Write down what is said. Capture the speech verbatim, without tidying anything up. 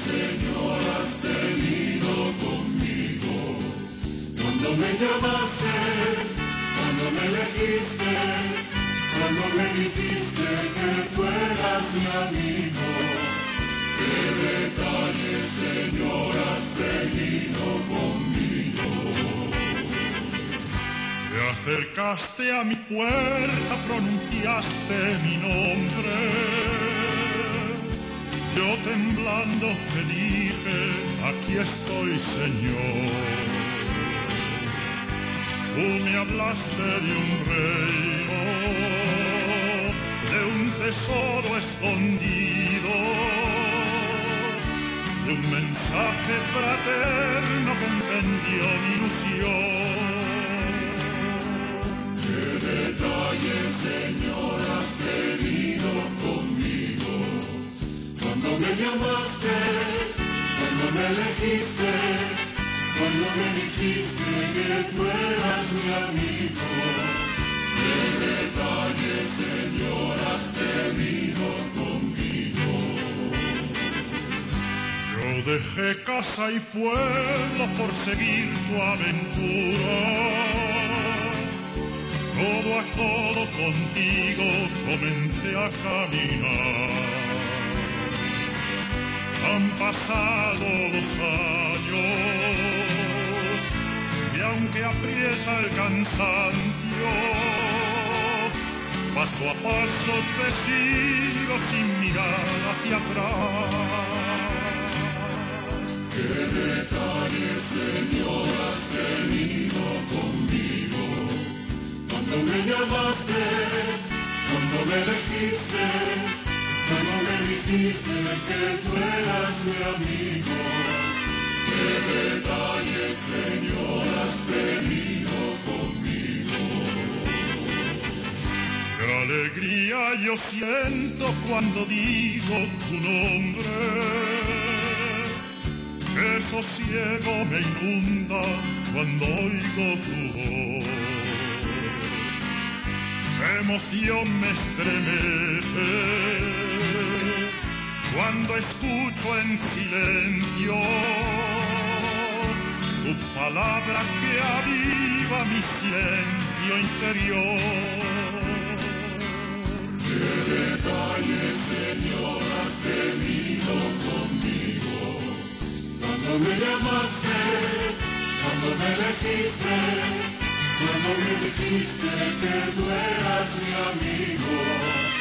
Señor, has tenido conmigo. Cuando me llamaste, cuando me elegiste, cuando me dijiste que tú eras mi amigo. Qué detalle, Señor, has tenido conmigo. Te acercaste a mi puerta, pronunciaste mi nombre. Yo temblando te dije, aquí estoy, Señor. Tú me hablaste de un reino, de un tesoro escondido, de un mensaje fraterno que encendió mi ilusión. Qué detalle, Señor, has tenido conmigo. Cuando me llamaste, cuando me elegiste, cuando me dijiste que tú eras mi amigo. Qué detalle, Señor, has tenido conmigo. Yo dejé casa y pueblo por seguir tu aventura. Todo a todo contigo comencé a caminar. Han pasado los años y aunque aprieta el cansancio, paso a paso te sigo sin mirar hacia atrás. Qué detalle, Señor, has tenido conmigo. Cuando me llamaste, cuando me elegiste, cuando me dijiste que tú eras mi amigo. Qué detalle, Señor, has tenido conmigo. Qué alegría yo siento cuando digo tu nombre. Qué sosiego me inunda cuando oigo tu voz. Qué emoción me estremece cuando escucho en silencio tu palabra que aviva mi silencio interior. Qué detalle, Señor, has tenido conmigo. Cuando me llamaste, cuando me elegiste, cuando me dijiste que tú eras mi amigo.